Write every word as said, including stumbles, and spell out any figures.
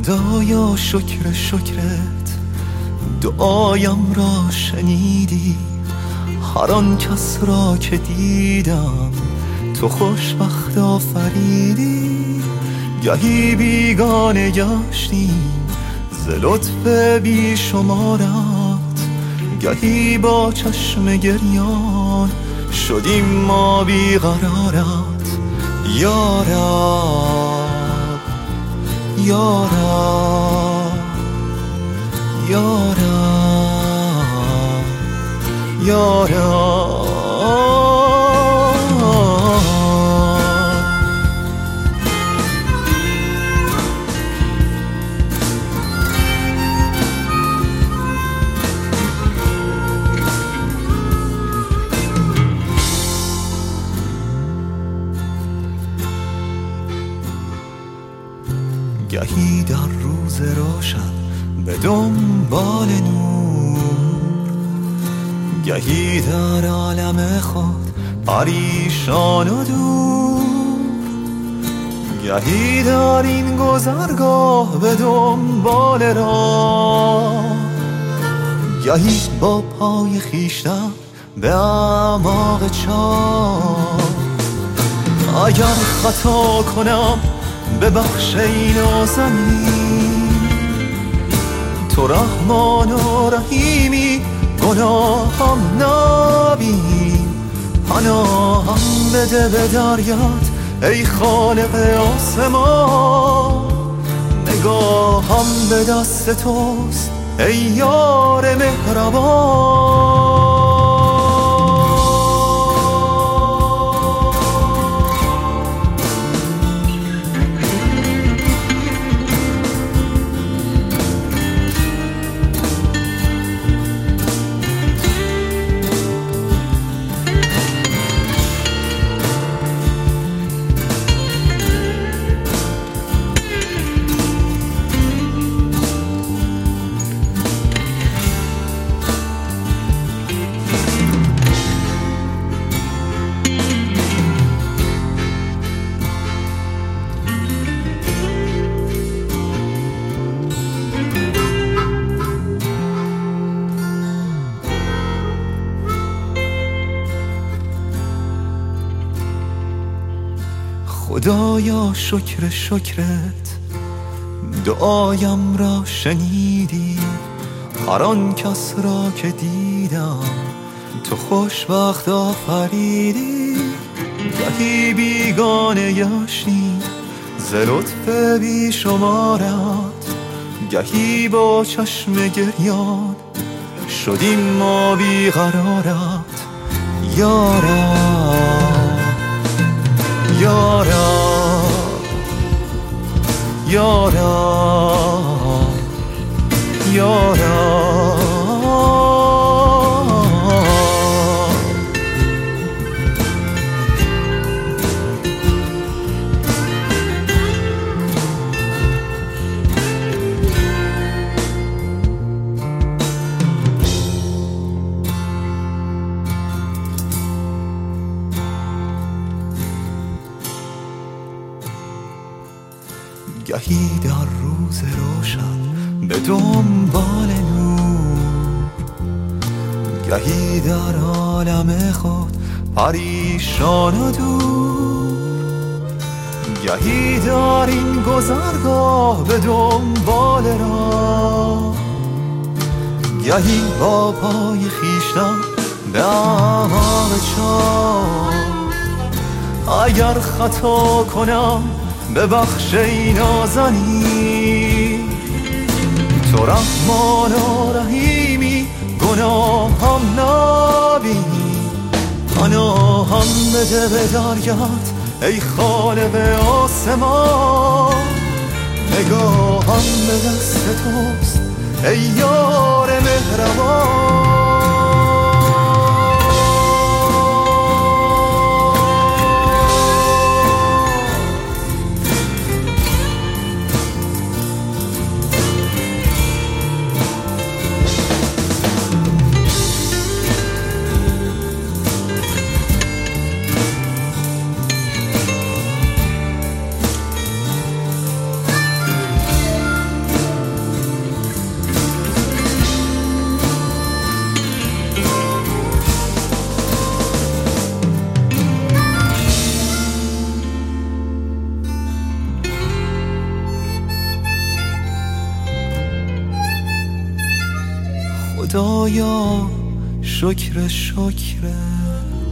خدایا شکر شکرت دعایم را شنیدی. هر آن کس را که دیدم تو خوشبخت آفریدی. گهی بیگانه گشتیم ز لطف بی شمارت، گهی با چشم گریان شدیم ما بیقرارت. یا رب یا رب یا رب یا رب. گهی در روز روشن به دنبال نور، گهی در عالم خود پریشان و دور. گهی در این گذرگاه به دنبال راه، گهی با پای خویشتن به اعماق چاه. اگر خطا کنم ببخش این نازنین، تو رحمان و رحیمی گناهم نبین. پناهم بده به دریات ای خالق آسمان، نگاهم به دست توست ای یار مهربان. خدایا شکر شکرت دعایم را شنیدی. هر آن کس را که دیدم تو خوشبخت آفریدی. گهی بیگانه گشتیم ز لطف بی شمارت، گهی با چشم گریان شدیم ما بیقرارت. یا رب یا رب یا رب یا رب. گهی در روز روشن به دنبال نور، گهی در عالم خود پریشان و دور. گهی در این گذرگاه به دنبال راه، گهی با پای خویشتن به اعماق چاه. اگر خطا کنم ببخش ای نازنین، تو رحمان و رحیمی گناهم نبین. پناهم بده به درگت ای خالق آسمان، نگاهم به دست توست ای یار مهربان. خدایا شکر شکر